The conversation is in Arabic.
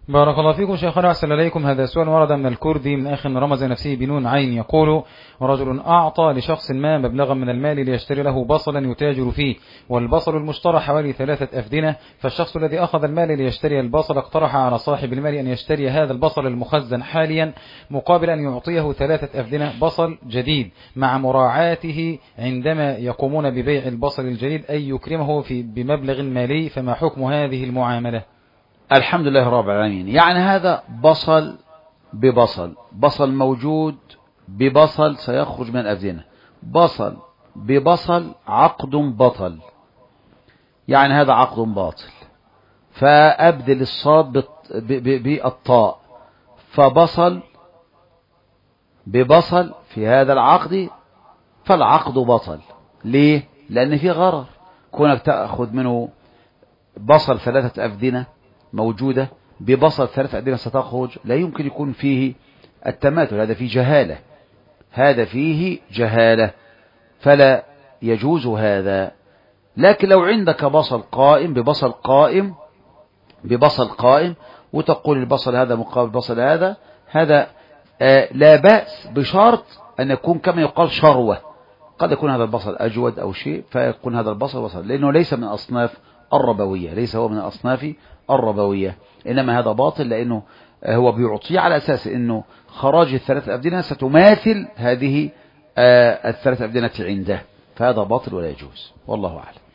بارك الله فيكم شيخنا، أحسن إليكم. هذا سؤال ورد من الكردي من أخ رمز نفسه بنون عين، يقول: رجل أعطى لشخص ما مبلغا من المال ليشتري له بصلا يتاجر فيه، والبصل المشترى حوالي 3 أفدنة، فالشخص الذي أخذ المال ليشتري البصل اقترح على صاحب المال أن يشتري هذا البصل المخزن حاليا مقابل أن يعطيه 3 أفدنة بصل جديد، مع مراعاته عندما يقومون ببيع البصل الجديد أن يكرمه بمبلغ مالي، فما حكم هذه المعاملة؟ الحمد لله رب العالمين. يعني هذا بصل ببصل، بصل موجود ببصل سيخرج من الأفدنة، بصل ببصل عقد بطل، يعني هذا عقد باطل، فأبدل الصاد بالطاء، فبصل ببصل في هذا العقد فالعقد بطل. ليه؟ لأن في غرر، كونك تأخذ منه بصل 3 أفدنة موجودة ببصل 3 أفدنة ستخرج، لا يمكن يكون فيه التماثل، هذا فيه جهالة، هذا فيه جهالة، فلا يجوز هذا. لكن لو عندك بصل قائم ببصل قائم ببصل قائم، وتقول البصل هذا مقابل البصل هذا، هذا لا بأس، بشرط أن يكون كما يقال شروة، قد يكون هذا البصل أجود أو شيء فيكون هذا البصل بصل، لأنه ليس من أصناف الربوية، ليس هو من أصناف الربوية، إنما هذا باطل، لأنه هو بيعطيه على أساس أنه خراج 3 أفدنة ستماثل هذه 3 أفدنة عنده، فهذا باطل ولا يجوز، والله أعلم.